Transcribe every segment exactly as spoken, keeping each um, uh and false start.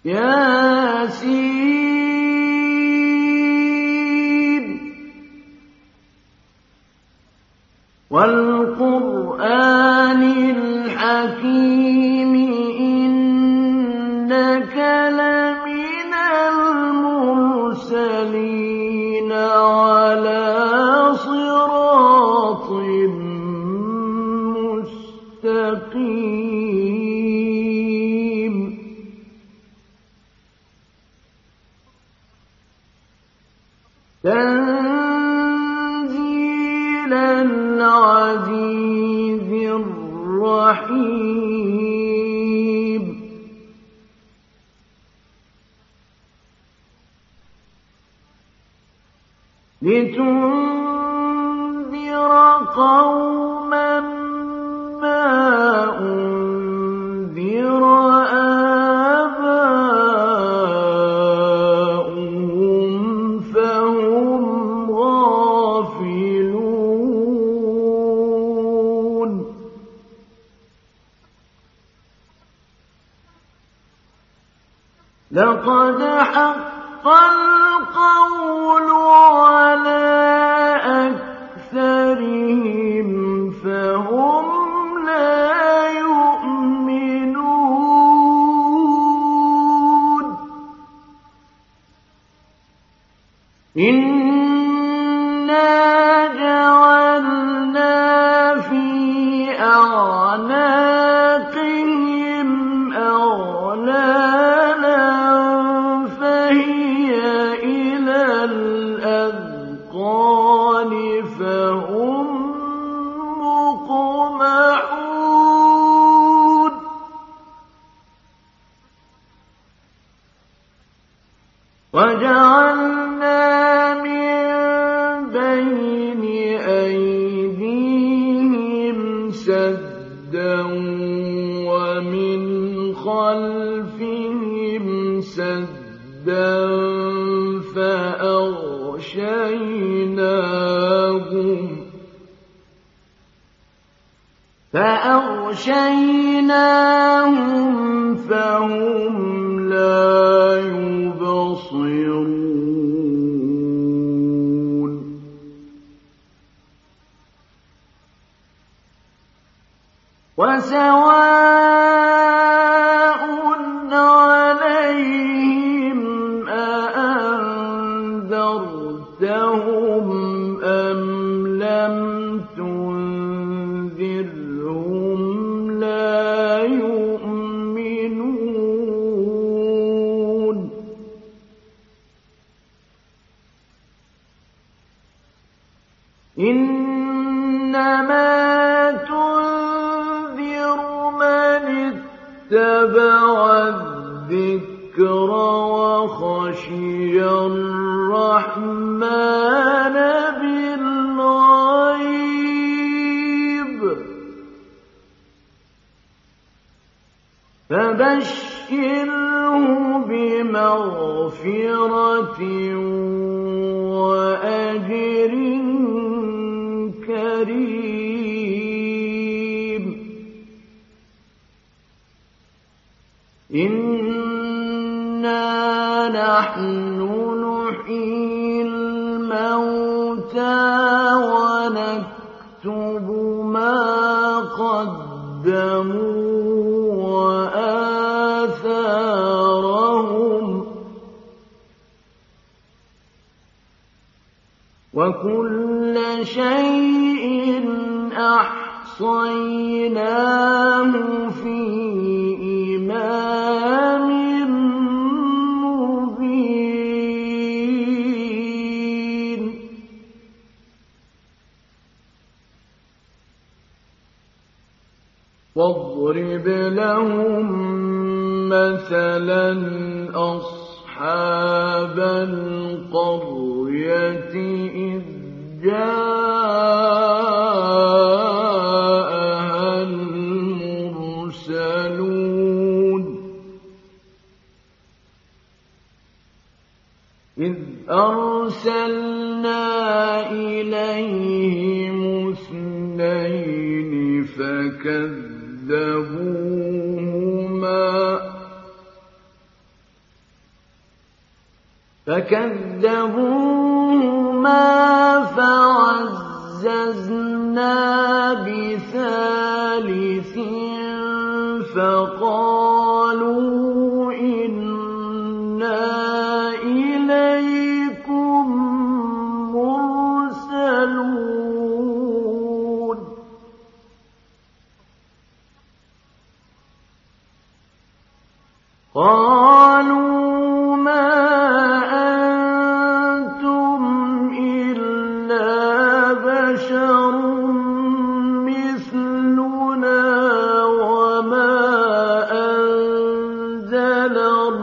ياسين والقرآن الحكيم إنك لمن المرسلين على صراط مستقيم تنزيل العزيز الرحيم لتنذر قوما ما أنذر آباؤهم فهم غافلون لقد حق القول على أكثرهم فهم لا يؤمنون إنا جعلنا في أعناقهم أغلالا فهي إلى الأذقان فهم مقمحون وجعلنا من بين أيديهم سدا ومن خلفهم سدا فأغشيناهم فأغشيناهم فهم لا يبصرون وسواء عليهم أأنذرتهم أم لم تنذرهم لا يؤمنون إنما تنذر من اتبع الذكر وخشي الرحمن بالغيب فبشره بمغفرة وأجر كريم إنا نحن نحيي الموتى ونكتب ما قدموا وآثارهم وكل شيء أحصيناه في إمام مبين واضرب لهم مثلا أصحاب القرية إذ جاءها المرسلون إذ أرسلنا إليهم اثنين فكذبوهما، فكذبوهما، فأزلفنا عنهم الآخرين. إنا جعلنا في أعناقهم أغلالا فهي إلى الأذقان فهم مقمحون. وجعلنا من بين أيديهم سدا ومن خلفهم سدا فأغشيناهم فهم لا يبصرون. إنا جعلنا في أعناقهم أغلالا فهي إلى الأذقان فهم مقمحون. وجعلنا من بين أيديهم سدا ومن خلفهم سدا فأغشيناهم فهم لا يبصرون. فكذبوهما فعززنا بثالث فقالوا إنا إليكم مرسلون قالوا ما أنتم إلا بشر مثلنا وما أنزل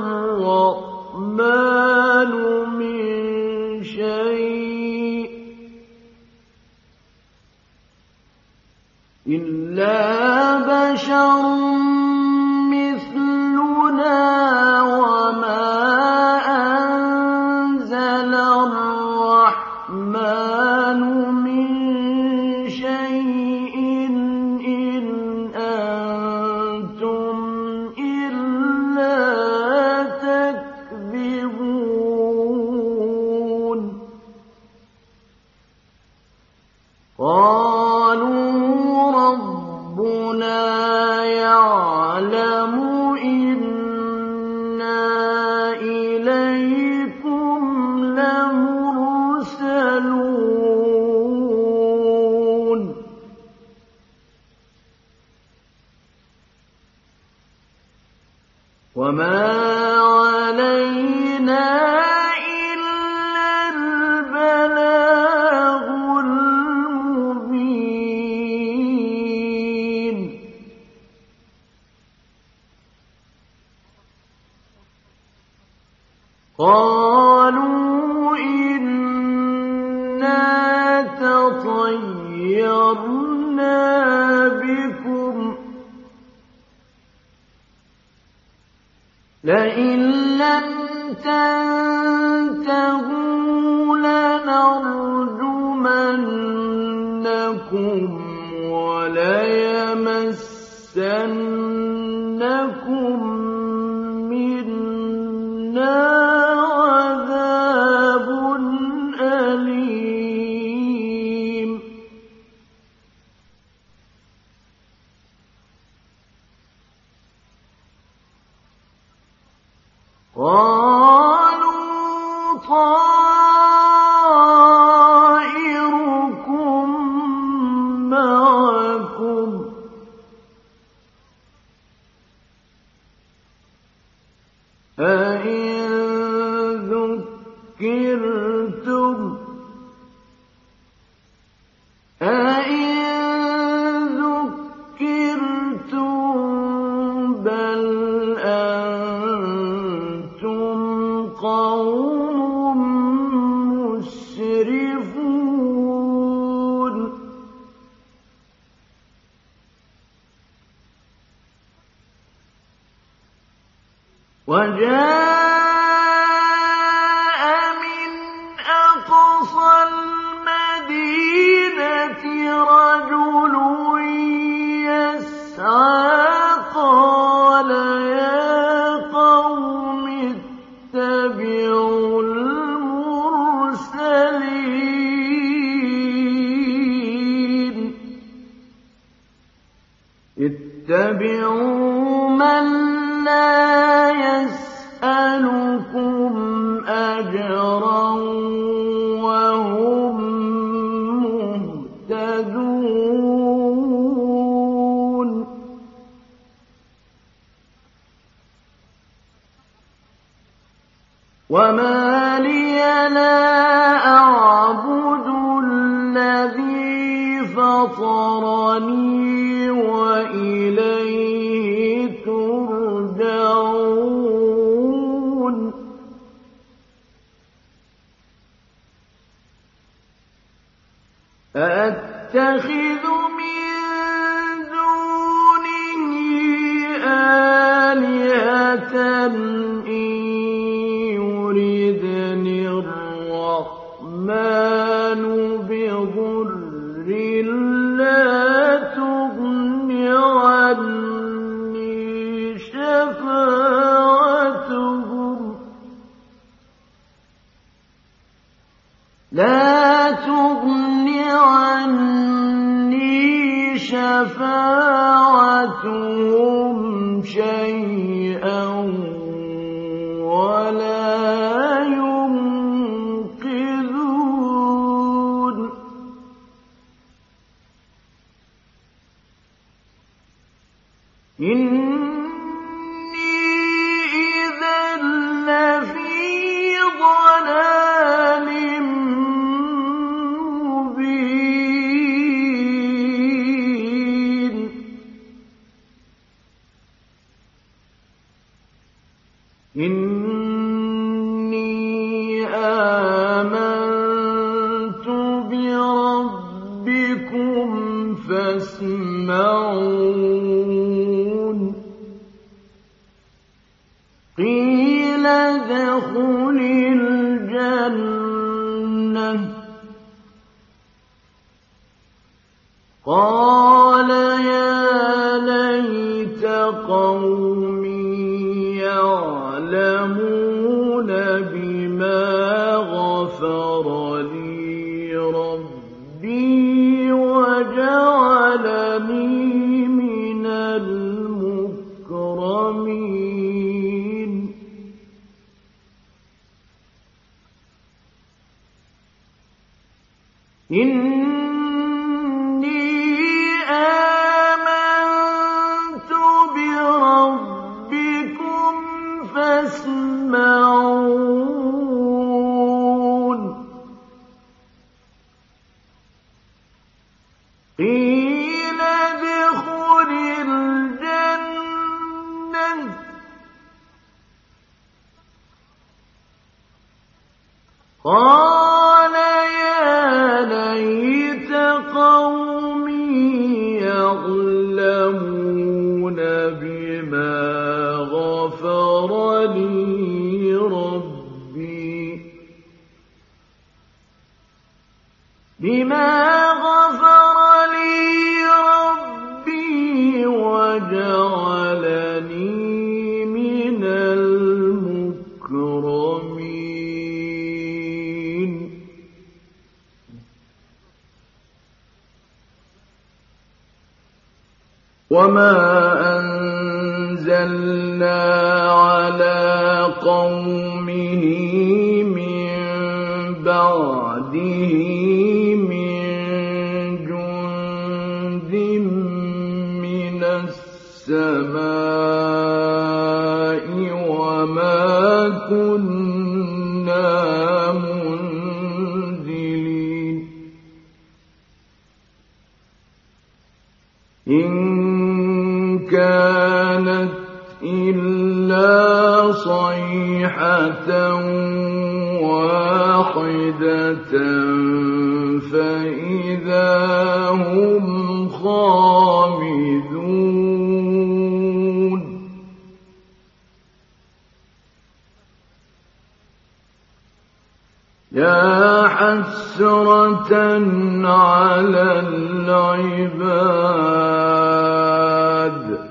الرحمن من شيء إلا بشر مثلنا وما أنزل الرحمن من شيء إن أنتم إلا تكذبون قالوا ربنا يعلم إنا إليكم لمرسلون وما علينا إلا البلاغ المبين قالوا إنا تطيرنا بكم لئن لم تنتهوا لنرجمنكم وليمسنكم منا عذاب أليم قالوا طائركم معكم أئن ذكرتم أئن ذكرتم بل أنتم قوم مسرفون وجاء من أقصى المدينة رجل يسعى قال يا قوم اتبعوا المرسلين اتبعوا من لا يسألكم أجرا وهم مهتدون وما لي لا أعبد الذي فطرني وإليه ترجعون أأتخذ من دونه آلهة إن يردني الرحمن بضر لا تغن عني شفاعتهم لا تغن عني شفاعتهم شيئا ولا ينقذون إني إذا لفي ضلال مبين إني آمنت بربكم فاسمعون قيل ادخل الجنة قال يا ليت قومي يعلمون بما غفر لي ربي وجعلني من المكرمين إني آمنت بربكم فاسمعون قيل ادخل الجنة قال يا ليت قومي يعلمون بما غفر لي ربي بما غفر لي ربي وجعلني من المكرمين وما أنزلنا على قومه من بعده من جند من السماء وما كنا منزلين إن كانت إلا صيحة واحدة فإذا هم خامدون يا حسرة على العباد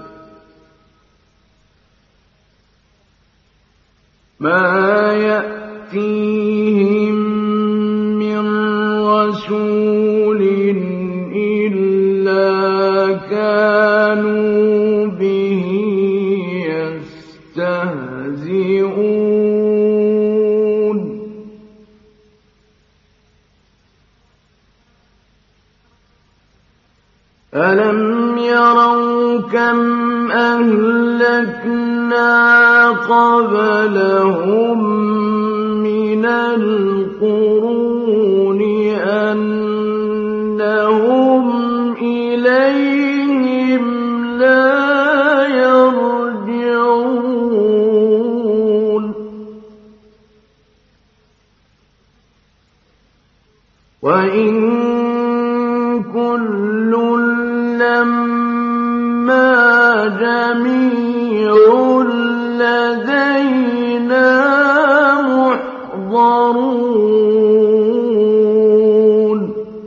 ما يأتيهم من رسول إلا كانوا به يستهزئون ألم يروا كم أهلكنا قبلهم من القرون أنهم إليهم لا يرجعون وإن كل لما جميع لدينا محضرون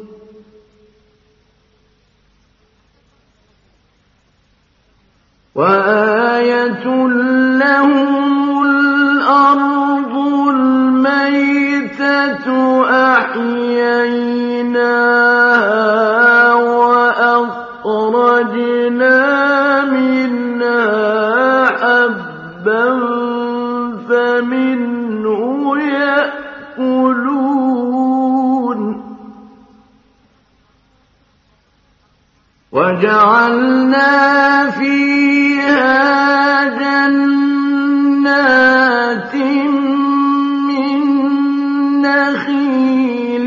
وآية لهم الأرض الميتة أحييناها وأخرجنا منها حبا فمنه يأكلون وجعلنا فيها جنات من نخيل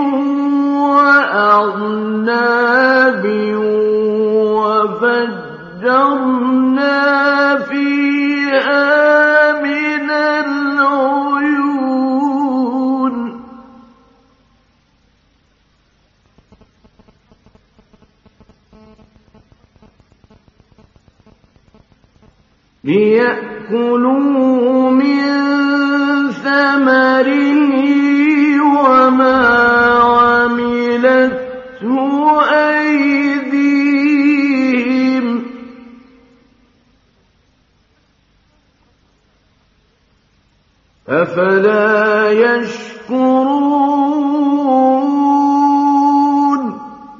وأعناب وفجرنا فيها من العيون ليأكلوا من ثمره وما عملته أيديهم أفلا يشكرون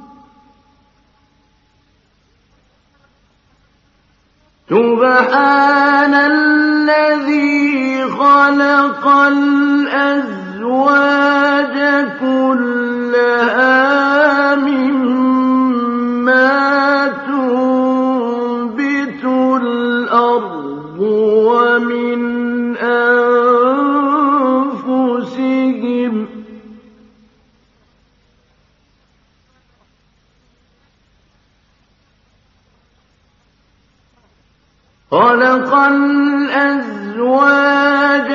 سبحان الذي خلق الأزواج كلها مما تنبت الأرض ومن أنفسهم خلق الأزواج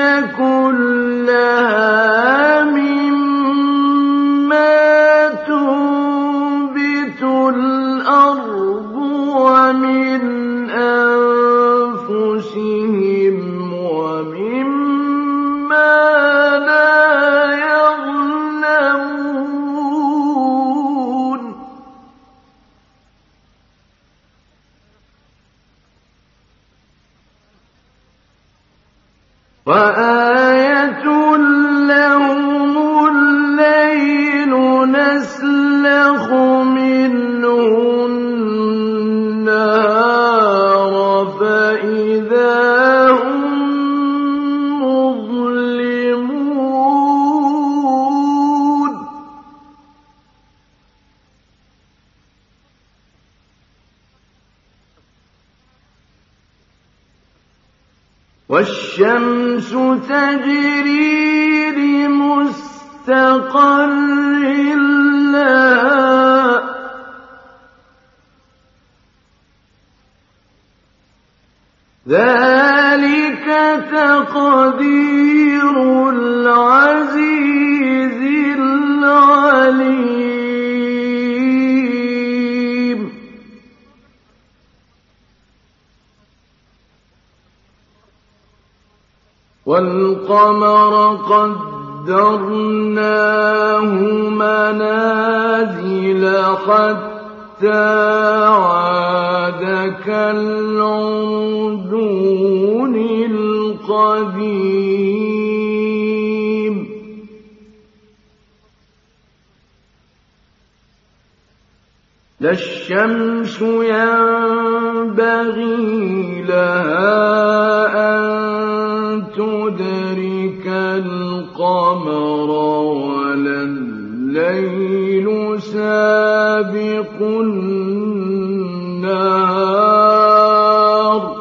كلها مما تنبت الأرض ومن أنفسهم ومما لا يعلمون وآية لهم الليل نسلخ منه النهار فإذا هم مظلمون والشمس تجري لمستقر لها ذلك تقدير العزيز العليم والقمر قدرناه منازل حتى عاد كالعرجون القديم لا الشمس ينبغي لها أن تدرك القمر ولا الليل سابق النهار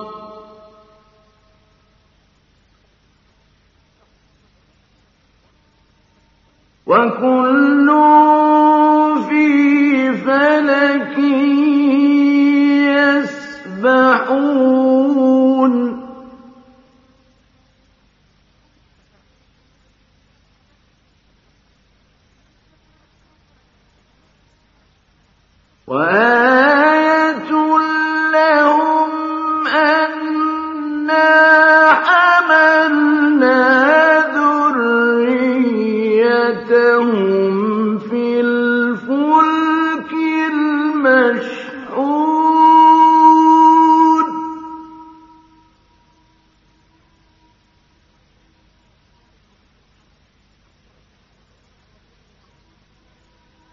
وكل في فلك يسبحون وآية لهم أنا حملنا ذريتهم في الفلك المشحون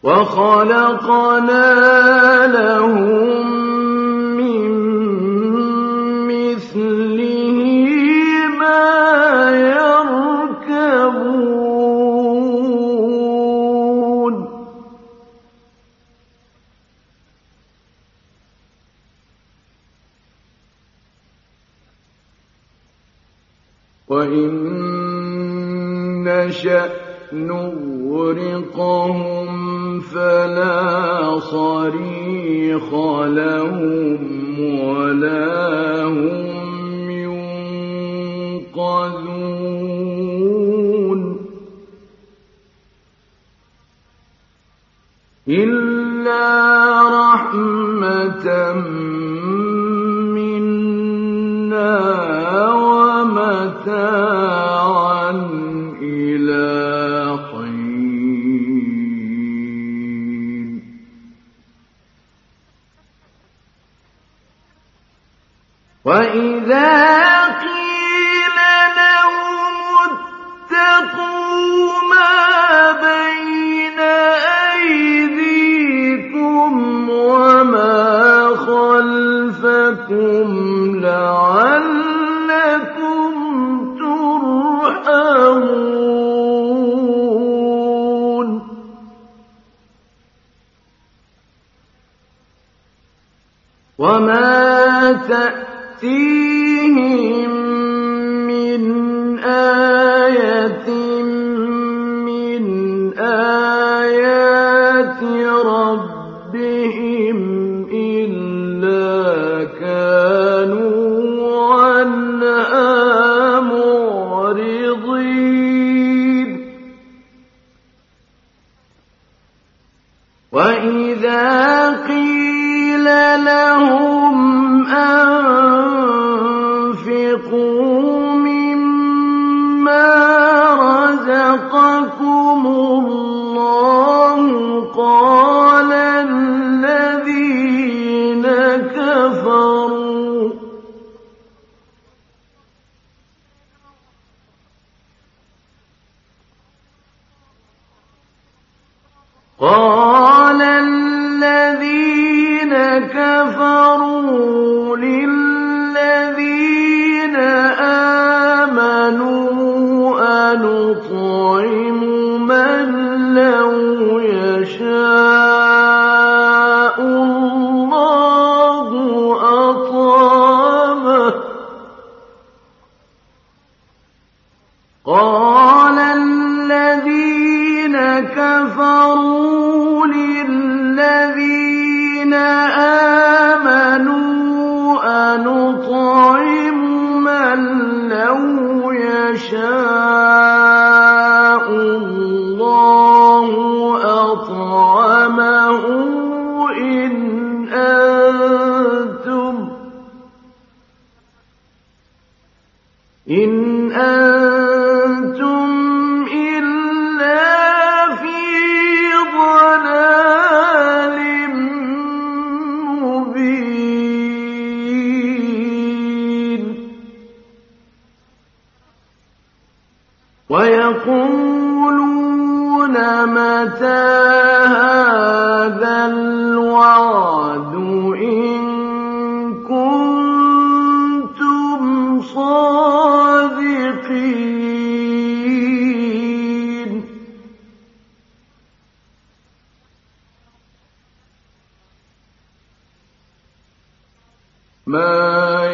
وَخَلَقْنَا لَهُم مِّن مِّثْلِهِ مَا يَرْكَبُونَ وَإِن نَّشَأْ نُغْرِقْهُمْ فَلَا صَرِيخَ لَهُمْ وَلَا هُمْ يُنقَذُونَ إِلَّا رَحْمَةً مِّنَّا وَمَتَاعًا إِلَىٰ حِينٍ وَإِذَا قِيلَ لَهُمُ اتَّقُوا مَا بَيْنَ أَيْدِيكُمْ وَمَا خَلْفَكُمْ لَعَلَّكُمْ تُرْحَمُونَ وَمَا تَأْتِيهِم مِّنْ آيَةٍ مِّنْ آيَاتِ رَبِّهِمْ إِلَّا كَانُوا عَنْهَا مُعْرِضِينَ وَإِذَا قِيلَ لَهُمْ أَنفِقُوا مِمَّا رَزَقَكُمُ اللَّهُ قَالَ الَّذِينَ كَفَرُوا قَالَ الَّذِينَ كَفَرُوا لِلَّذِينَ آمَنُوا أَنُطْعِمُ مَن لَّوْ يَشَاءُ اللَّهُ أَطْعَمَهُ قَالَ الَّذِينَ كَفَرُوا لِلَّذِينَ آمَنُوا أَنُطْعِمُ مَن لَّوْ يَشَاءُ اللَّهُ أَطْعَمَهُ إِنْ أَنتُمْ إِنْ أَنتُمْ إِلَّا فِي ضَلَالٍ مُّبِينٍ وَيَقُولُونَ مَتَىٰ هَٰذَا الْوَعْدُ إِن كُنتُمْ صَادِقِينَ مَا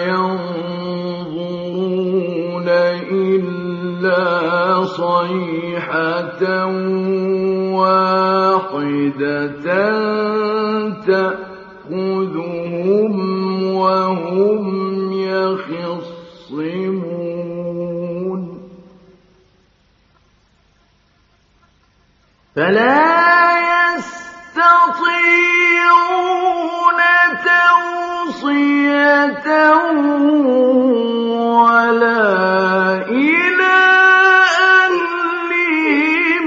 يَنظُرُونَ إِلَّا صَيْحَةً وَاحِدَةً تَأْخُذُهُمْ وَهُمْ يَخِصِّمُونَ فَلَا يَسْتَطِيعُونَ تَوْصِيَةً وَلَا إِلَىٰ أَهْلِهِمْ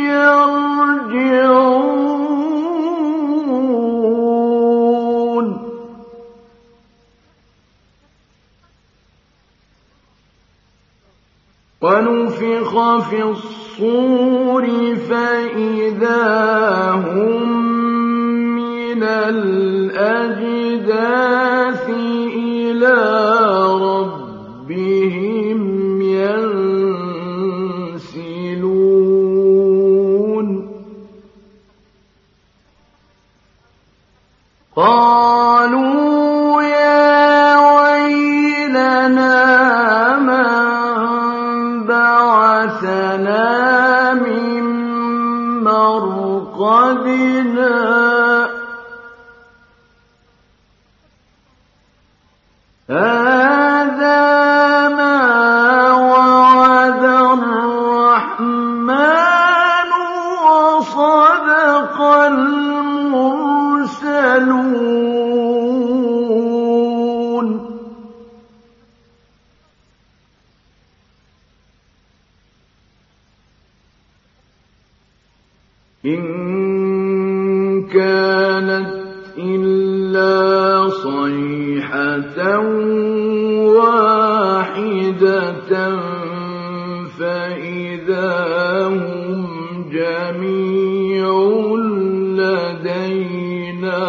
يَرْجِعُونَ وَنُفِخَ فِي الصُّورِ الصور فإذا هم من الأجداث إلى ربهم ينسلون قالوا يا ويلنا من بعثنا من مرقدنا هذا ما وعد الرحمن وصدق المرسلون إن كانت إلا صيحة واحدة فإذا هم جميع لدينا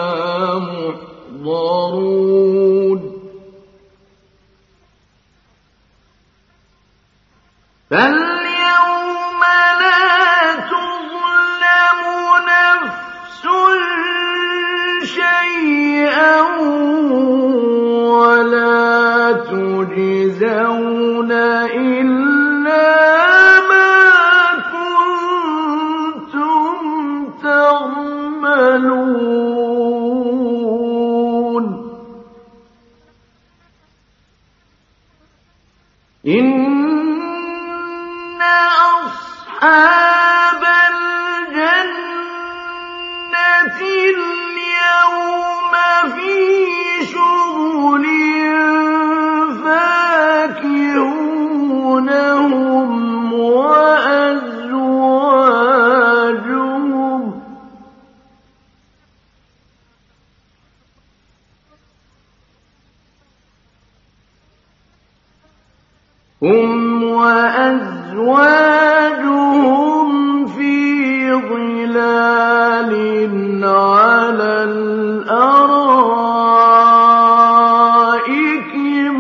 محضرون فاليوم لا تظلم نفس شيئا ولا تجزون إلا ما كنتم تعملون إن أصحاب الجنة اليوم في شغل فاكهون هم وأزواجهم هم وأزواجهم في ظلال على الأرائك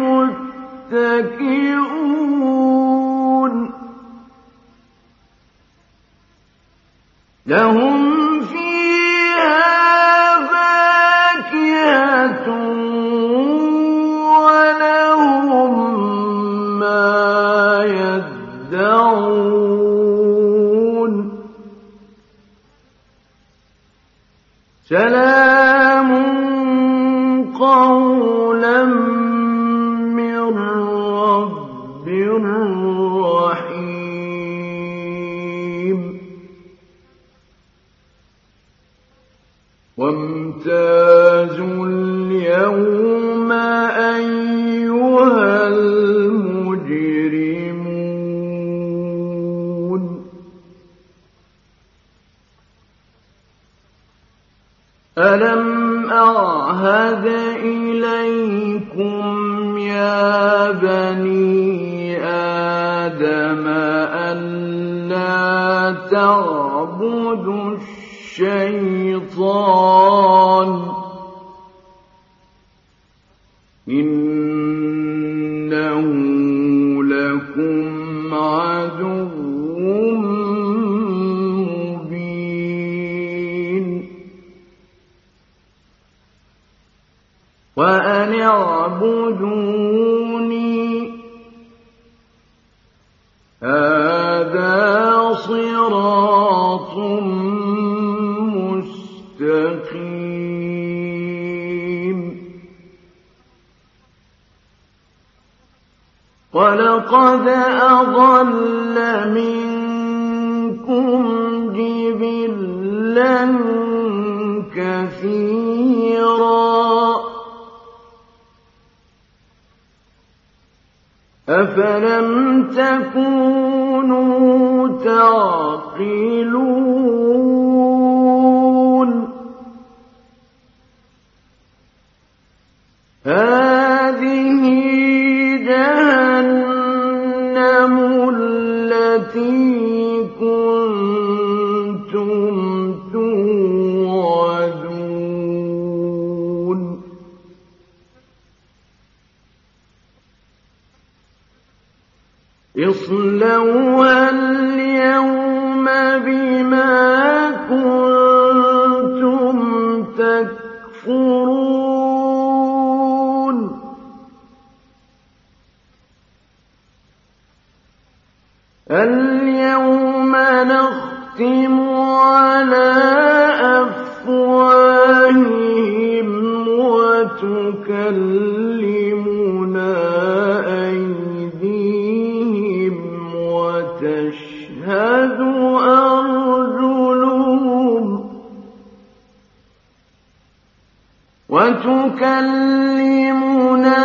متكئون لهم فيها فاكهة ولهم ما يدعون سلام قولا من رب رحيم وامتازوا اليوم أيها المجرمون ألم أعهد إليكم يا بني آدم ألا تعبدوا الشيطان إنه لكم عدو مبين وأن اعبدوني هذا صراط مستقيم ولقد أضل منكم جبلا كثيرا أفلم تكونوا تعقلون هذه جهنم التي اصْلَوْهَا الْيَوْمَ بِمَا كُنتُمْ تَكْفُرُونَ الْيَوْمَ نَخْتِمُ عَلَى أَفْوَاهِهِمْ وَتُكَلِّمُنَا أَيْدِيهِمْ وَتَشْهَدُ أَرْجُلُهُمْ وَتُكَلِّمُنَا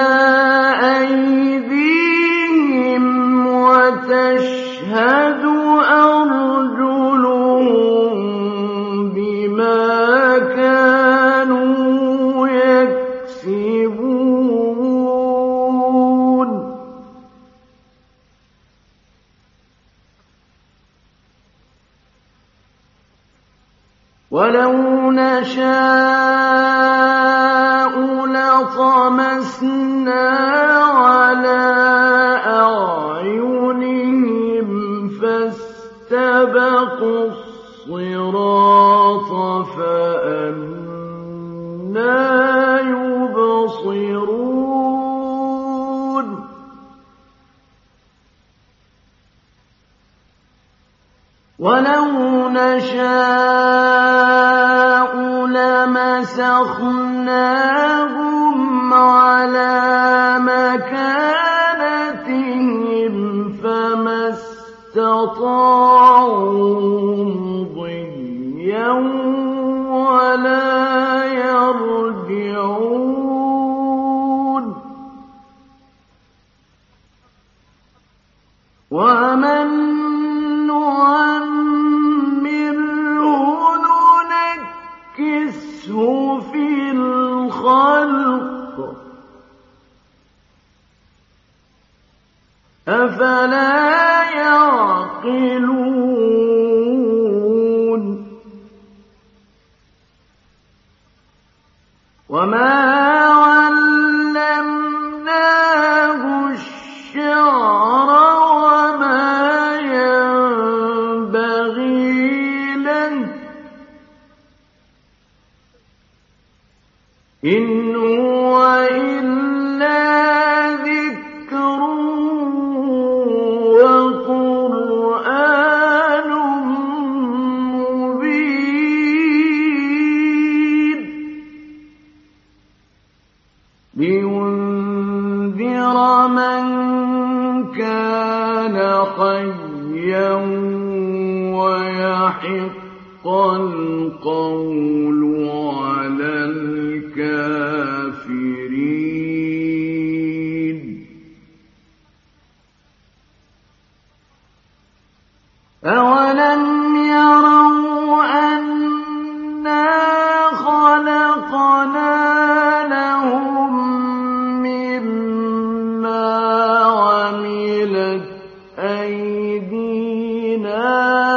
أَيْدِيهِمْ وَتَشْهَدُ أَرْجُلُهُم بِمَا كَانُوا يَكْسِبُونَ وَلَوْ نَشَاءُ لَطَمَسْنَا عَلَىٰ أَعْيُنِهِمْ فَاسْتَبَقُوا الصِّرَاطَ فَأَنَّىٰ يُبْصِرُونَ وَلَوْ نَشَاءُ لَمَسَخْنَاهُمْ عَلَىٰ مَكَانَتِهِمْ فَمَا اسْتَطَاعُوا مُضِيًّا وَلَا يَرْجِعُونَ وَمَن نُّعَمِّرْهُ نُنَكِّسْهُ فِي الْخَلْقِ ۖ أَفَلَا يَعْقِلُونَ وَمَا عَلَّمْنَاهُ الشِّعْرَ وَمَا يَنبَغِي لَهُ ۚ إِنْ هُوَ إِلَّا ذِكْرٌ وَقُرْآنٌ مُّبِينٌ لِيُنذِرَ مَن كَانَ حَيًّا وَيَحِقَّ الْقَوْلُ عَلَى الْكَافِرِينَ أَوَلَمْ يَرَوْا أَنَّا خَلَقْنَا لَهُم مِّمَّا عَمِلَتْ أَيْدِينَا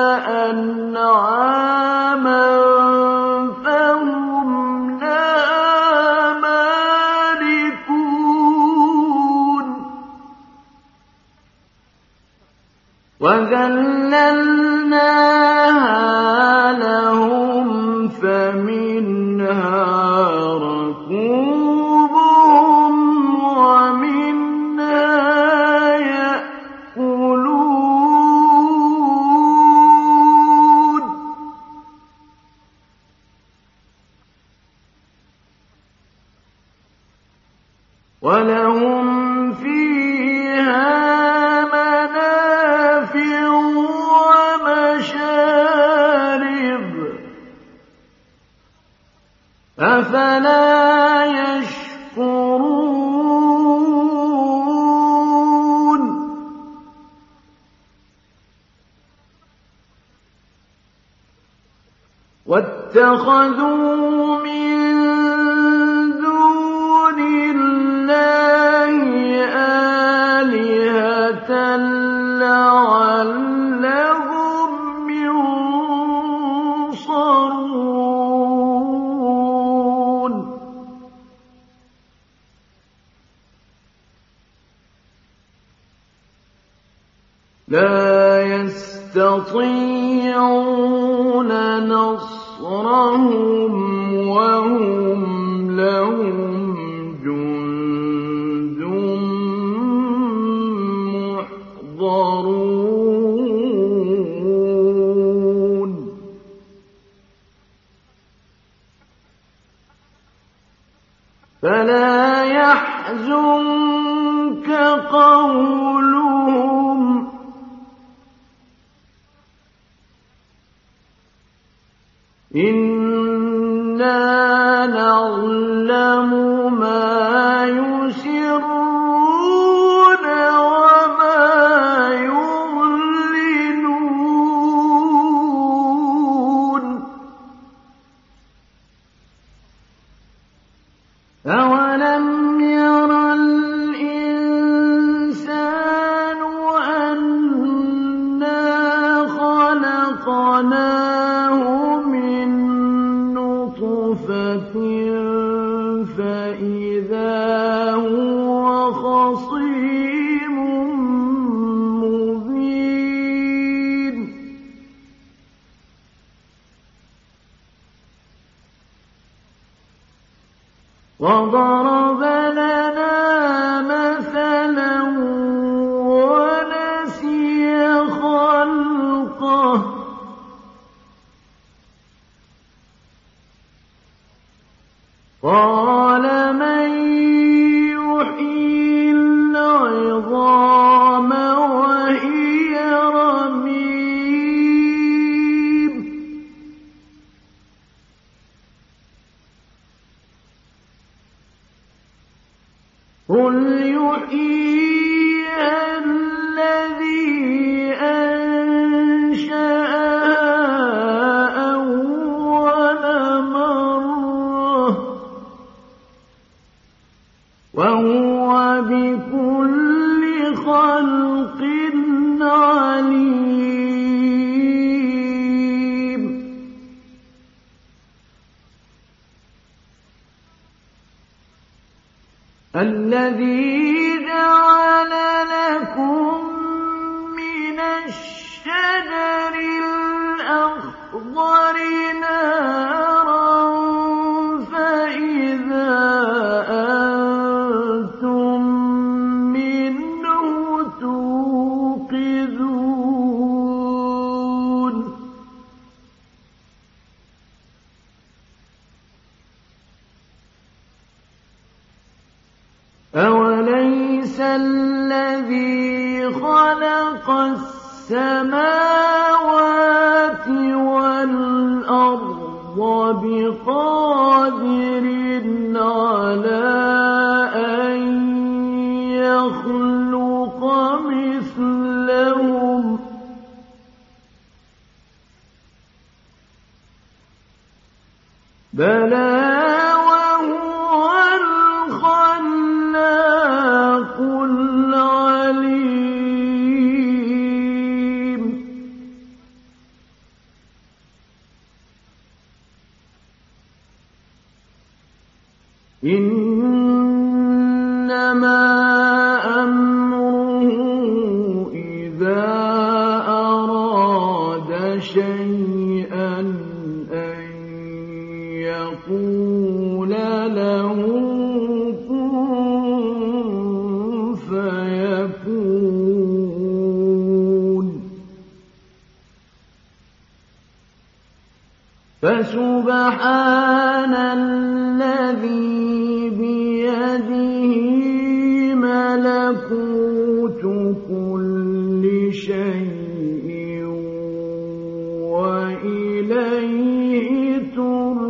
أَنْعَامًا فَهُمْ لَهَا مَالِكُونَ وَذَلَّلْنَاهَا لَهُمْ فَمِنْهَا رَكُوبُهُمْ وَمِنْهَا يَأْكُلُونَ وَلَهُمْ فِيهَا مَنَافِعُ وَمَشَارِبُ ۖ أَفَلَا يَشْكُرُونَ وَاتَّخَذُوا مِن دُونِ اللَّهِ آلِهَةً لَّعَلَّهُمْ يُنصَرُونَ لا يستطيعون نصرهم وهم لهم جند محضرون فلا يحزنك قولهم إنا نعلم ما يسرون وما يعلنون أولم ير الإنسان أنا خلقناه من نطفة فإذا هو خصيم مبين وضرب لنا مثلا ونسي خلقه قال من يحيي العظام وهي رميم قل يحييها الذي أنشأها أول مرة وهو بكل خلق عليم الذي جعل لكم من الشجر الأخضر نارا فإذا أنتم منه توقدون أوليس الذي خلق السماوات والأرض بقادر على أن يخلق مثلهم بلى وهو الخلاق العليم إنما أمره إذا أراد شيئا أن يقول له كن فيكون فسبحان الذي بيده ملكوت كل شيء وإليه ترجعون